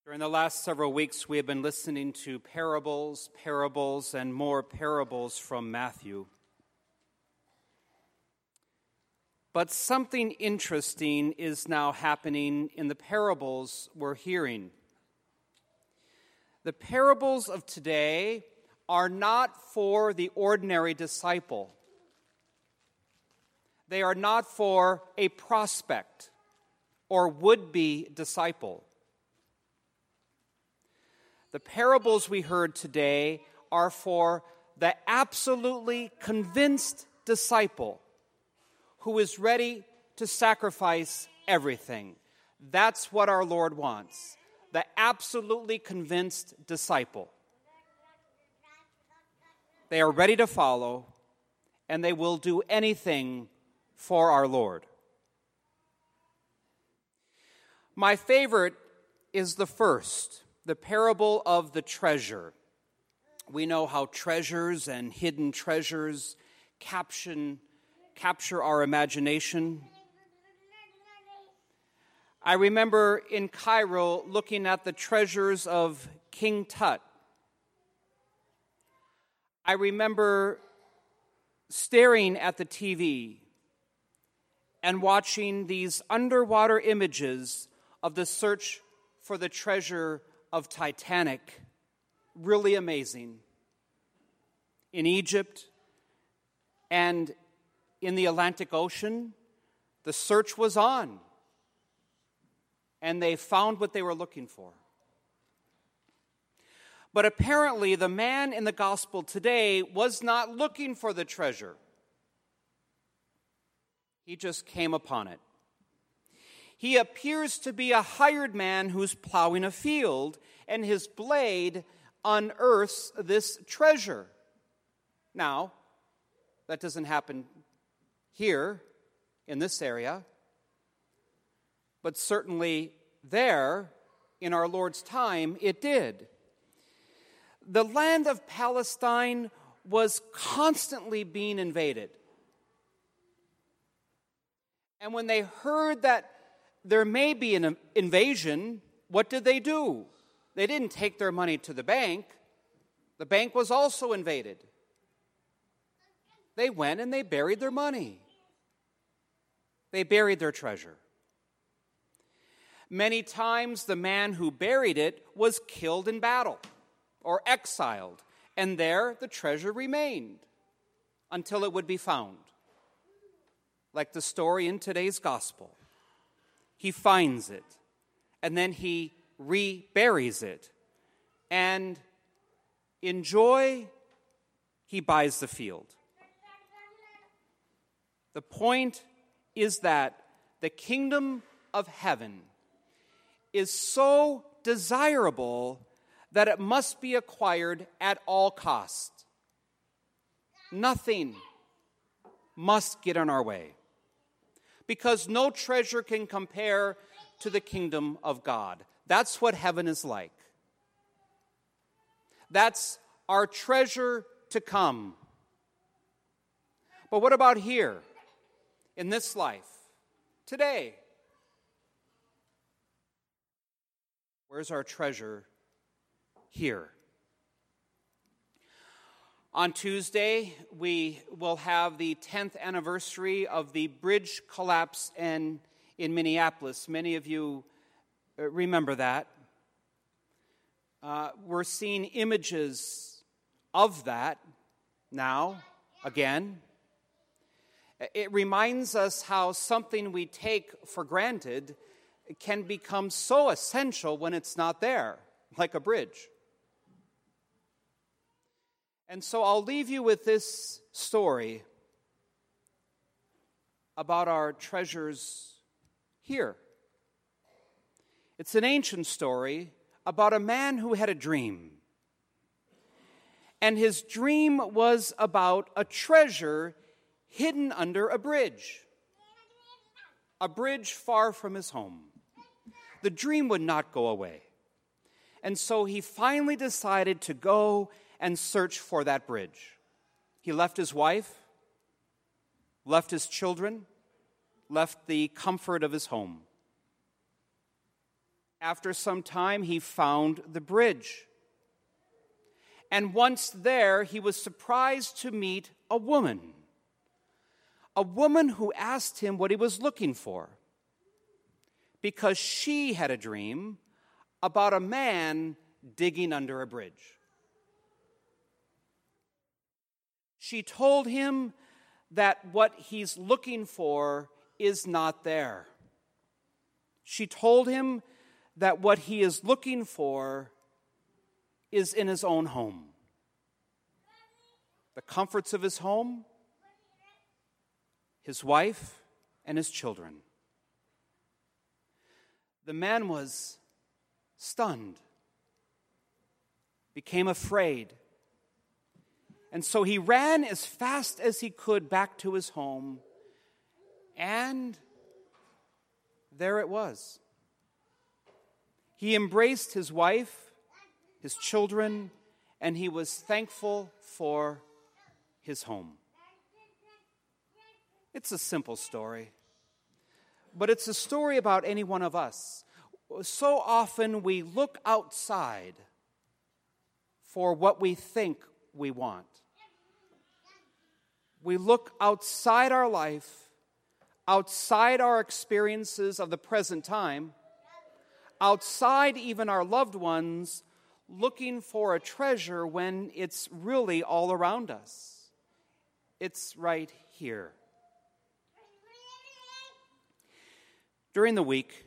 During the last several weeks, we have been listening to parables, and more parables from Matthew. But something interesting is now happening in the parables we're hearing. The parables of today are not for the ordinary disciple. They are not for a prospect or would-be disciple. The parables we heard today are for the absolutely convinced disciple who is ready to sacrifice everything. That's what our Lord wants, the absolutely convinced disciple. They are ready to follow, and they will do anything for our Lord. My favorite is the first, the parable of the treasure. We know how treasures and hidden treasures capture our imagination. I remember in Cairo looking at the treasures of King Tut. I remember staring at the TV and watching these underwater images of the search for the treasure of Titanic. Really amazing. In Egypt and in the Atlantic Ocean, the search was on, and they found what they were looking for. But apparently, the man in the gospel today was not looking for the treasure. He just came upon it. He appears to be a hired man who's plowing a field, and his blade unearths this treasure. Now, that doesn't happen here in this area, but certainly there in our Lord's time it did. The land of Palestine was constantly being invaded. And when they heard that there may be an invasion, what did they do? They didn't take their money to the bank. The bank was also invaded. They went and they buried their money. They buried their treasure. Many times the man who buried it was killed in battle or exiled, and there the treasure remained until it would be found. Like the story in today's gospel. He finds it, and then he reburies it. And in joy, he buys the field. The point is that the kingdom of heaven is so desirable that it must be acquired at all cost. Nothing must get in our way, because no treasure can compare to the kingdom of God. That's what heaven is like. That's our treasure to come. But what about here, in this life, today? Where's our treasure here? On Tuesday, we will have the 10th anniversary of the bridge collapse in Minneapolis. Many of you remember that. We're seeing images of that now, again. It reminds us how something we take for granted can become so essential when it's not there, like a bridge. And so I'll leave you with this story about our treasures here. It's an ancient story about a man who had a dream. And his dream was about a treasure hidden under a bridge far from his home. The dream would not go away. And so he finally decided to go and search for that bridge. He left his wife, left his children, left the comfort of his home. After some time, he found the bridge. And once there, he was surprised to meet a woman who asked him what he was looking for, because she had a dream about a man digging under a bridge. She told him that what he's looking for is not there. She told him that what he is looking for is in his own home. The comforts of his home, his wife, and his children. The man was stunned, became afraid, and so he ran as fast as he could back to his home, and there it was. He embraced his wife, his children, and he was thankful for his home. It's a simple story, but it's a story about any one of us. So often we look outside for what we think we want. We look outside our life, outside our experiences of the present time, outside even our loved ones, looking for a treasure when it's really all around us. It's right here. During the week,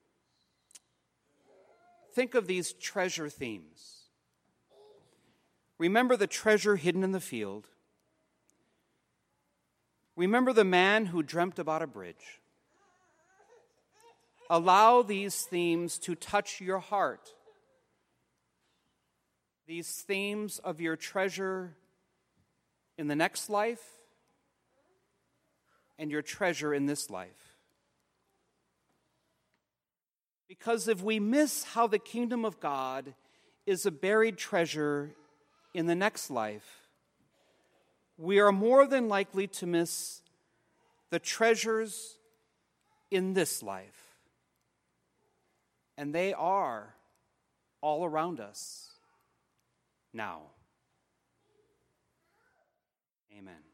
think of these treasure themes. Remember the treasure hidden in the field. Remember the man who dreamt about a bridge. Allow these themes to touch your heart. These themes of your treasure in the next life and your treasure in this life. Because if we miss how the kingdom of God is a buried treasure in the next life, we are more than likely to miss the treasures in this life. And they are all around us now. Amen.